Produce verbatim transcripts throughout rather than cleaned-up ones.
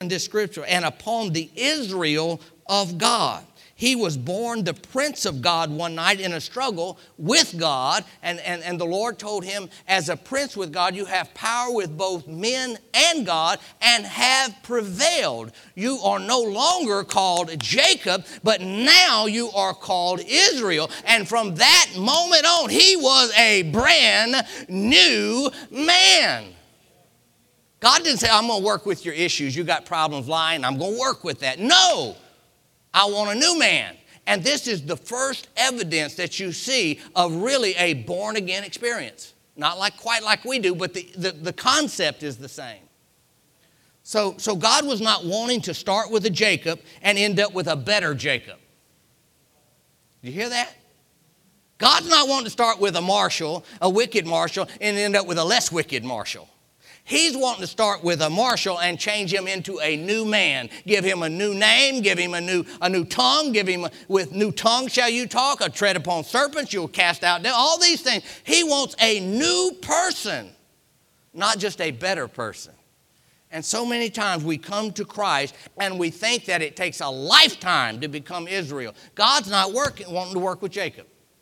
in this scripture, and upon the Israel of God. He was born the Prince of God one night in a struggle with God. And, and, and the Lord told him, as a prince with God, you have power with both men and God and have prevailed. You are no longer called Jacob, but now you are called Israel. And from that moment on, he was a brand new man. God didn't say, I'm going to work with your issues. You got problems lying. I'm going to work with that. No. I want a new man. And this is the first evidence that you see of really a born-again experience. Not like quite like we do, but the, the, the concept is the same. So, so God was not wanting to start with a Jacob and end up with a better Jacob. You hear that? God's not wanting to start with a Marshall, a wicked Marshall, and end up with a less wicked Marshall. He's wanting to start with a Marshall and change him into a new man. Give him a new name, give him a new, a new tongue, give him, a, with new tongue shall you talk, a tread upon serpents, you'll cast out devils, all these things. He wants a new person, not just a better person. And so many times we come to Christ and we think that it takes a lifetime to become Israel. God's not working, wanting to work with Jacob.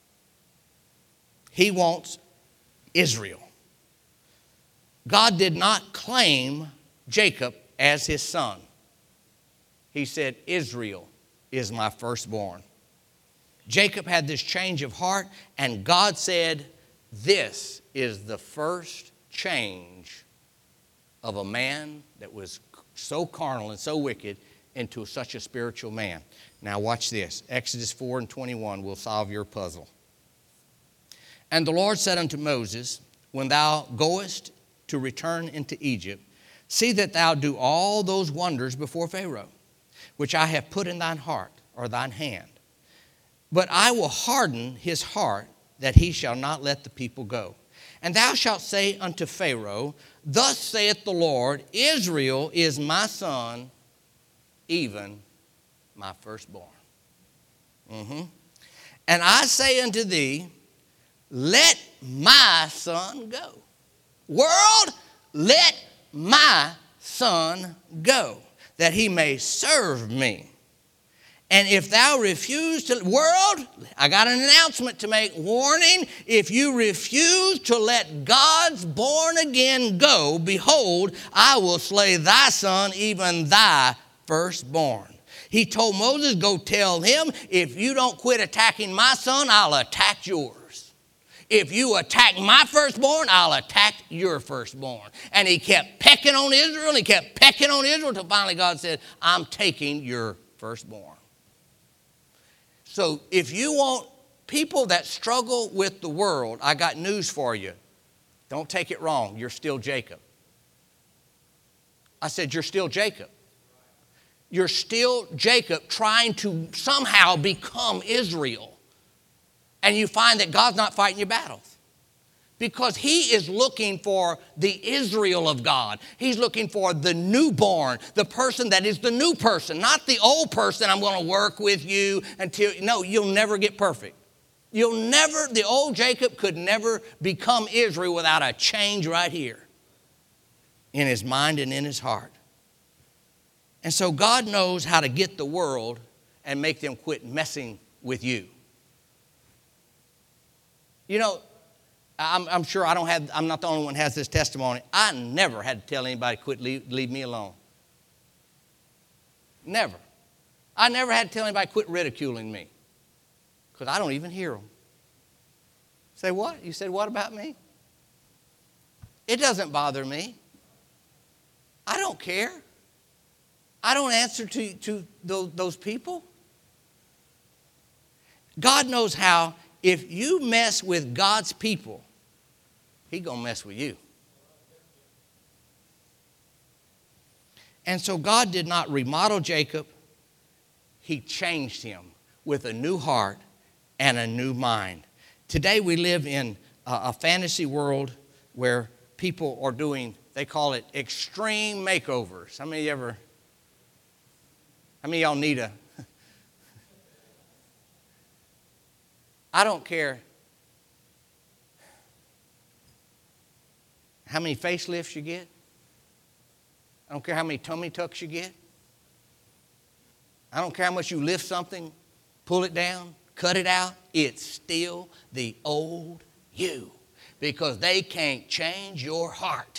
He wants Israel. God did not claim Jacob as his son. He said, Israel is my firstborn. Jacob had this change of heart, and God said, this is the first change of a man that was so carnal and so wicked into such a spiritual man. Now watch this. Exodus four and twenty-one will solve your puzzle. And the Lord said unto Moses, when thou goest to return into Egypt, see that thou do all those wonders before Pharaoh, which I have put in thine heart, or thine hand. But I will harden his heart, that he shall not let the people go. And thou shalt say unto Pharaoh, thus saith the Lord, Israel is my son, even my firstborn. Mm-hmm. And I say unto thee, let my son go. World, let my son go, that he may serve me. And if thou refuse to, world, I got an announcement to make. Warning, if you refuse to let God's born again go, behold, I will slay thy son, even thy firstborn. He told Moses, go tell him, if you don't quit attacking my son, I'll attack yours. If you attack my firstborn, I'll attack your firstborn. And he kept pecking on Israel, and he kept pecking on Israel until finally God said, I'm taking your firstborn. So if you want people that struggle with the world, I got news for you. Don't take it wrong. You're still Jacob. I said, you're still Jacob. You're still Jacob trying to somehow become Israel. And you find that God's not fighting your battles. Because he is looking for the Israel of God. He's looking for the newborn, the person that is the new person, not the old person, I'm going to work with you until, no, you'll never get perfect. You'll never, the old Jacob could never become Israel without a change right here in his mind and in his heart. And so God knows how to get the world and make them quit messing with you. You know, I'm, I'm sure I don't have, I'm not the only one who has this testimony. I never had to tell anybody to quit, leave, leave me alone. Never. I never had to tell anybody to quit ridiculing me. Because I don't even hear them. Say what? You said what about me? It doesn't bother me. I don't care. I don't answer to, to those, those people. God knows how. If you mess with God's people, he's going to mess with you. And so God did not remodel Jacob. He changed him with a new heart and a new mind. Today we live in a, a fantasy world where people are doing, they call it extreme makeovers. How many of you ever, how many of y'all need a, I don't care how many facelifts you get. I don't care how many tummy tucks you get. I don't care how much you lift something, pull it down, cut it out. It's still the old you, because they can't change your heart.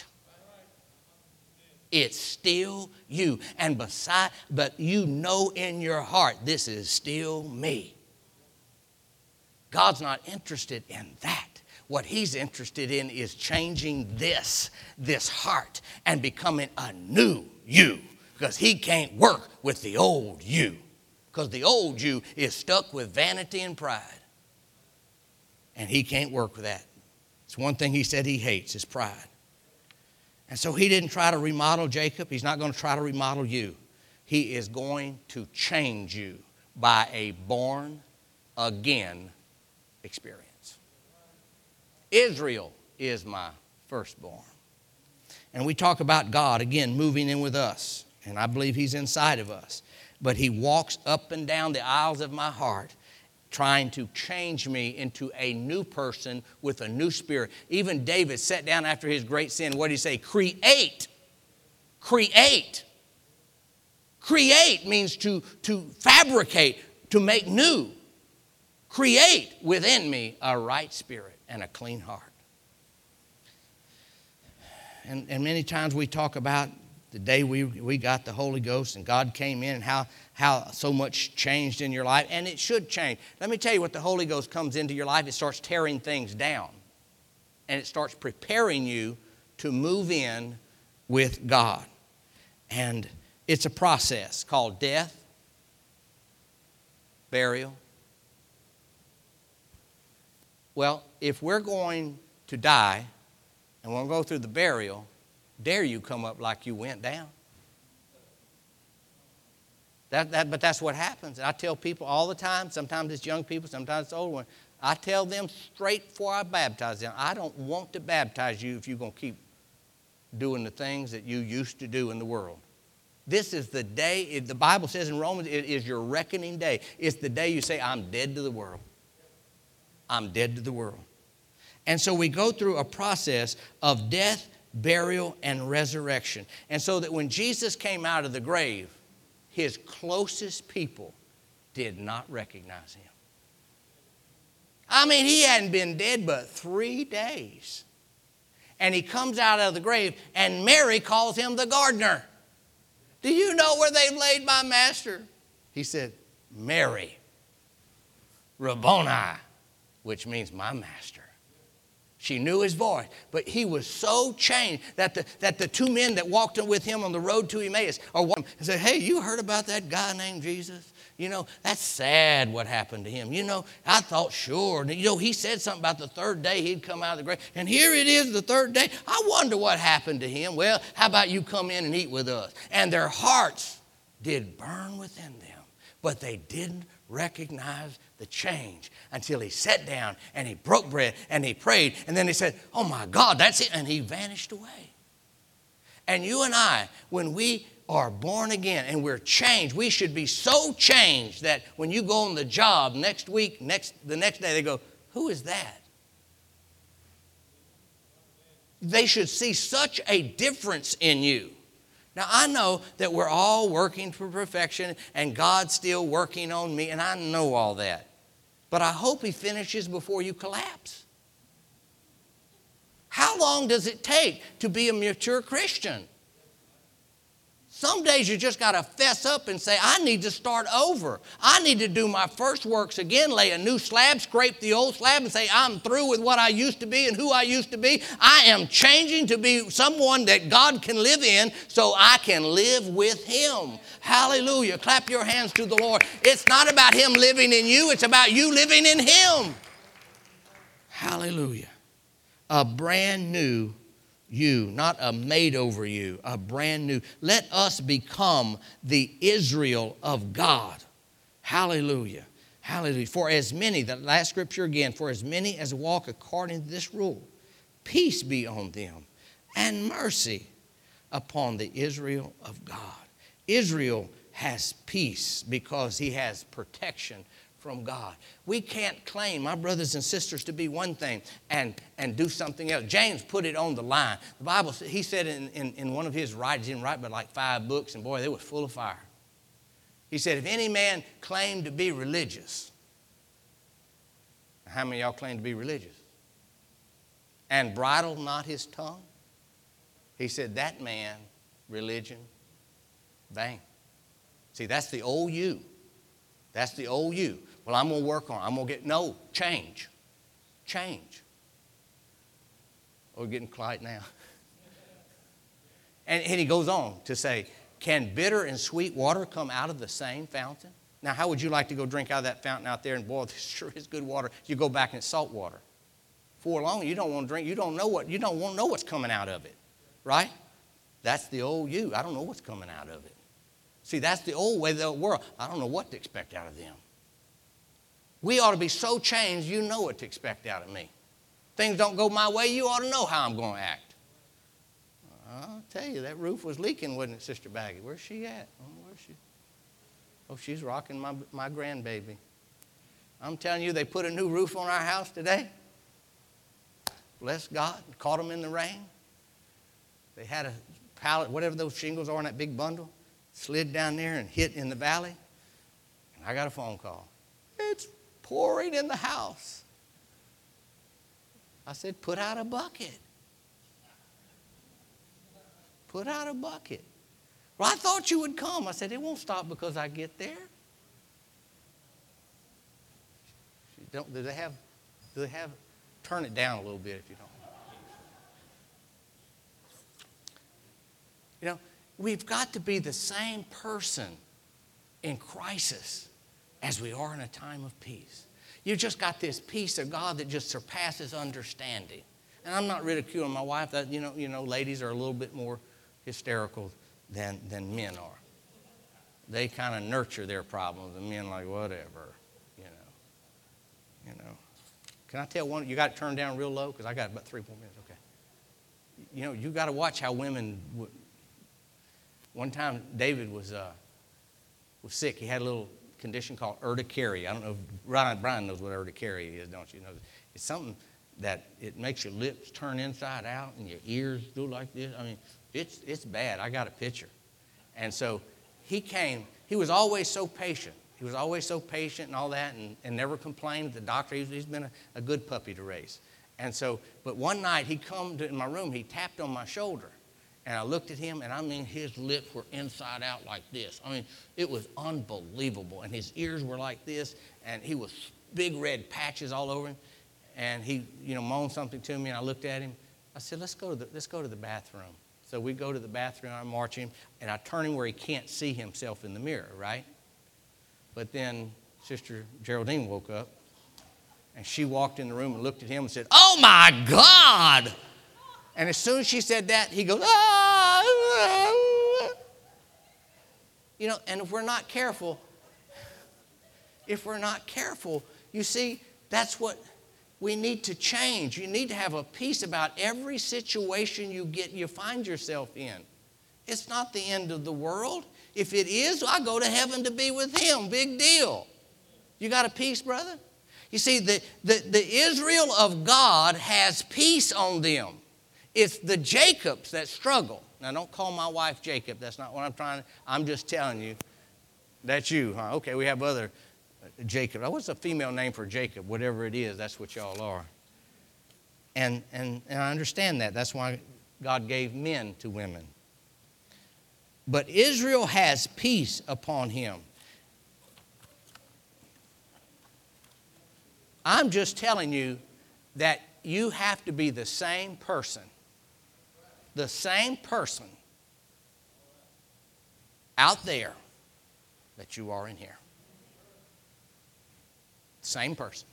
It's still you. And beside, but you know in your heart, this is still me. God's not interested in that. What he's interested in is changing this, this heart, and becoming a new you. Because he can't work with the old you. Because the old you is stuck with vanity and pride. And he can't work with that. It's one thing he said he hates, is pride. And so he didn't try to remodel Jacob. He's not going to try to remodel you. He is going to change you by a born-again experience. Israel is my firstborn. And we talk about God, again, moving in with us. And I believe he's inside of us. But he walks up and down the aisles of my heart, trying to change me into a new person with a new spirit. Even David sat down after his great sin. What did he say? Create. Create. Create means to, to fabricate, to make new. Create within me a right spirit and a clean heart. And, and many times we talk about the day we, we got the Holy Ghost and God came in, and how, how so much changed in your life. And it should change. Let me tell you, what the Holy Ghost comes into your life, it starts tearing things down. And it starts preparing you to move in with God. And it's a process called death, burial. Well, if we're going to die and we'll go through the burial, dare you come up like you went down. That, that, but that's what happens. And I tell people all the time, sometimes it's young people, sometimes it's old ones. I tell them straight before I baptize them, I don't want to baptize you if you're going to keep doing the things that you used to do in the world. This is the day, the Bible says in Romans, it is your reckoning day. It's the day you say, I'm dead to the world. I'm dead to the world. And so we go through a process of death, burial, and resurrection. And so that when Jesus came out of the grave, his closest people did not recognize him. I mean, he hadn't been dead but three days. And he comes out of the grave, and Mary calls him the gardener. Do you know where they've laid my master? He said, Mary, Rabboni, which means my master. She knew his voice, but he was so changed that the, that the two men that walked with him on the road to Emmaus are one and said, hey, you heard about that guy named Jesus? You know, that's sad what happened to him. You know, I thought sure. You know, he said something about the third day he'd come out of the grave. And here it is, the third day. I wonder what happened to him. Well, how about you come in and eat with us? And their hearts did burn within them, but they didn't recognize the change until he sat down and he broke bread and he prayed. And then he said, oh my God, that's it. And he vanished away. And you and I, when we are born again and we're changed, we should be so changed that when you go on the job next week, next the next day, they go, who is that? They should see such a difference in you. Now, I know that we're all working for perfection and God's still working on me, and I know all that. But I hope he finishes before you collapse. How long does it take to be a mature Christian? Some days you just got to fess up and say, I need to start over. I need to do my first works again, lay a new slab, scrape the old slab, and say, I'm through with what I used to be and who I used to be. I am changing to be someone that God can live in so I can live with him. Hallelujah. Clap your hands to the Lord. It's not about him living in you. It's about you living in him. Hallelujah. A brand new you, not a made over you, a brand new. Let us become the Israel of God. Hallelujah. Hallelujah. For as many, the last scripture again, for as many as walk according to this rule, peace be on them and mercy upon the Israel of God. Israel has peace because he has protection from God. We can't claim, my brothers and sisters, to be one thing and, and do something else. James put it on the line. The Bible, he said in, in, in one of his writings, he didn't write but like five books, and boy, they were full of fire. He said, if any man claim to be religious, how many of y'all claim to be religious? And bridle not his tongue? He said, that man, religion, vain. See, that's the old you. That's the old you. Well, I'm going to work on it. I'm going to get, no, change. Change. Oh, we're getting quiet now. And, and he goes on to say, can bitter and sweet water come out of the same fountain? Now, how would you like to go drink out of that fountain out there and, boy, this sure is good water. You go back and it's salt water. For long, you don't want to drink. You don't know what, you don't want to know what's coming out of it. Right? That's the old you. I don't know what's coming out of it. See, that's the old way of the world. I don't know what to expect out of them. We ought to be so changed, you know what to expect out of me. Things don't go my way, you ought to know how I'm going to act. I'll tell you, that roof was leaking, wasn't it, Sister Baggy? Where's she at? Oh, where's she? Oh, she's rocking my, my grandbaby. I'm telling you, they put a new roof on our house today. Bless God. Caught them in the rain. They had a pallet, whatever those shingles are in that big bundle, slid down there and hit in the valley. And I got a phone call. It's pouring in the house. I said, put out a bucket. Put out a bucket. Well, I thought you would come. I said, it won't stop because I get there. Don't, do they have, do they have, turn it down a little bit if you don't. You know, we've got to be the same person in crisis as we are in a time of peace. You've just got this peace of God that just surpasses understanding. And I'm not ridiculing my wife. That, you know, you know, ladies are a little bit more hysterical than, than men are. They kind of nurture their problems, and men like, whatever, you know. You know. Can I tell one? You got it turned down real low? Because I got about three more minutes. Okay. You know, you got to watch how women... W- One time, David was uh, was sick. He had a little condition called urticaria. I don't know if Brian, Brian knows what urticaria is, don't you? Know it's something that it makes your lips turn inside out and your ears go like this. I mean, it's it's bad. I got a picture. And so he came. He was always so patient. He was always so patient and all that, and, and never complained. The doctor, he's, he's been a, a good puppy to raise. And so, but one night he come to in my room. He tapped on my shoulder. And I looked at him, and I mean, his lips were inside out like this. I mean, it was unbelievable. And his ears were like this, and he was big red patches all over him. And he, you know, moaned something to me, and I looked at him. I said, let's go to the, let's go to the bathroom. So we go to the bathroom, I march him, and I turn him where he can't see himself in the mirror, right? But then Sister Geraldine woke up, and she walked in the room and looked at him and said, oh, my God! And as soon as she said that, he goes, ah, ah. You know, and if we're not careful, if we're not careful, you see, that's what we need to change. You need to have a peace about every situation you get, you find yourself in. It's not the end of the world. If it is, I go to heaven to be with him. Big deal. You got a peace, brother? You see, the, the, the Israel of God has peace on them. It's the Jacobs that struggle. Now, don't call my wife Jacob. That's not what I'm trying to... I'm just telling you. That's you, huh? Okay, we have other Jacob. What's a female name for Jacob? Whatever it is, that's what y'all are. And, and, and I understand that. That's why God gave men to women. But Israel has peace upon him. I'm just telling you that you have to be the same person. The same person out there that you are in here. Same person.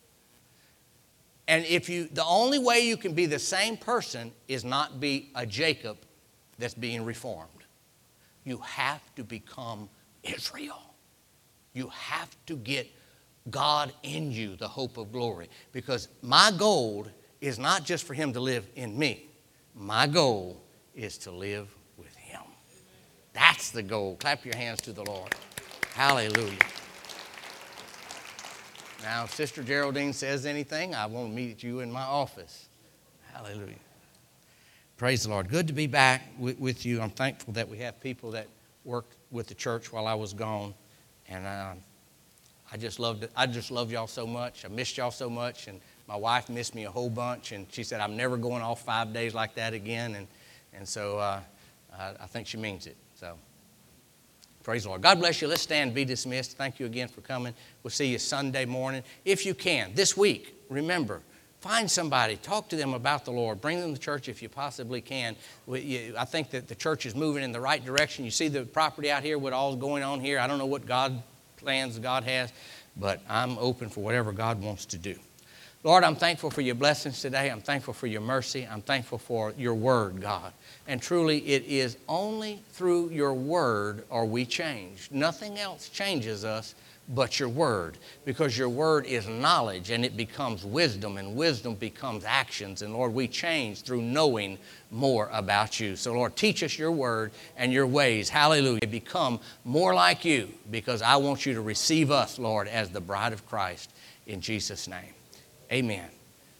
And if you, the only way you can be the same person is not be a Jacob that's being reformed. You have to become Israel. You have to get God in you, the hope of glory. Because my goal is not just for him to live in me. My goal is to live with him. That's the goal. Clap your hands to the Lord. Hallelujah. Now, if Sister Geraldine says anything, I want to meet you in my office. Hallelujah. Praise the Lord. Good to be back with, with you. I'm thankful that we have people that worked with the church while I was gone. And uh, I just loved it. I just love y'all so much. I missed y'all so much. And my wife missed me a whole bunch. And she said, I'm never going off five days like that again. And, and so uh, I, I think she means it. So praise the Lord. God bless you. Let's stand and be dismissed. Thank you again for coming. We'll see you Sunday morning. If you can, this week, remember, find somebody, talk to them about the Lord. Bring them to church if you possibly can. I think that the church is moving in the right direction. You see the property out here, what all's going on here. I don't know what God plans God has, but I'm open for whatever God wants to do. Lord, I'm thankful for your blessings today. I'm thankful for your mercy. I'm thankful for your word, God. And truly, it is only through your word are we changed. Nothing else changes us but your word, because your word is knowledge and it becomes wisdom, and wisdom becomes actions. And Lord, we change through knowing more about you. So Lord, teach us your word and your ways. Hallelujah. Become more like you, because I want you to receive us, Lord, as the bride of Christ, in Jesus' name. Amen.